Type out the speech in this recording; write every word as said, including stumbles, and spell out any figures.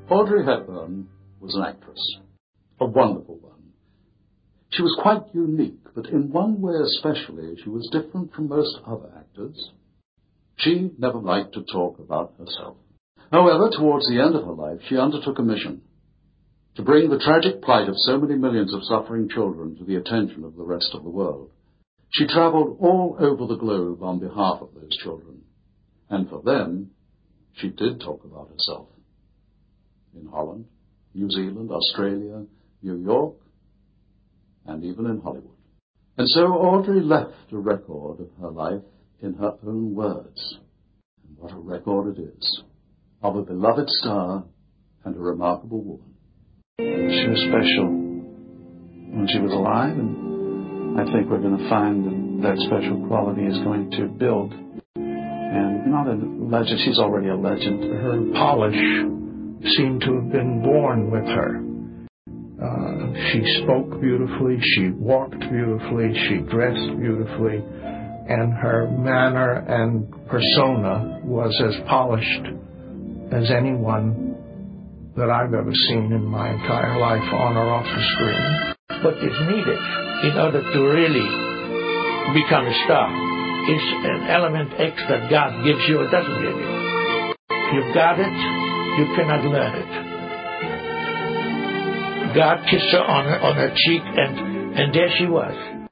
Audrey Hepburn was an actress, a wonderful one. She was quite unique, but in one way especially, she was different from most other actors. She never liked to talk about herself. However, towards the end of her life, she undertook a mission to bring the tragic plight of so many millions of suffering children to the attention of the rest of the world. She traveled all over the globe on behalf of those children, and for them, she did talk about herself. In Holland, New Zealand, Australia, New York, and even in Hollywood. And so Audrey left a record of her life in her own words. And what a record it is, of a beloved star and a remarkable woman. She was special when she was alive, and I think we're going to find that that special quality is going to build. And not a legend, she's already a legend. Her polish seemed to have been born with her. Uh, she spoke beautifully, she walked beautifully, she dressed beautifully, and her manner and persona was as polished as anyone that I've ever seen in my entire life, on or off the screen. What is needed in order to really become a star is an element X that God gives you or doesn't give you. You've got it, you cannot learn it. God kissed her on her on her cheek, and, and there she was.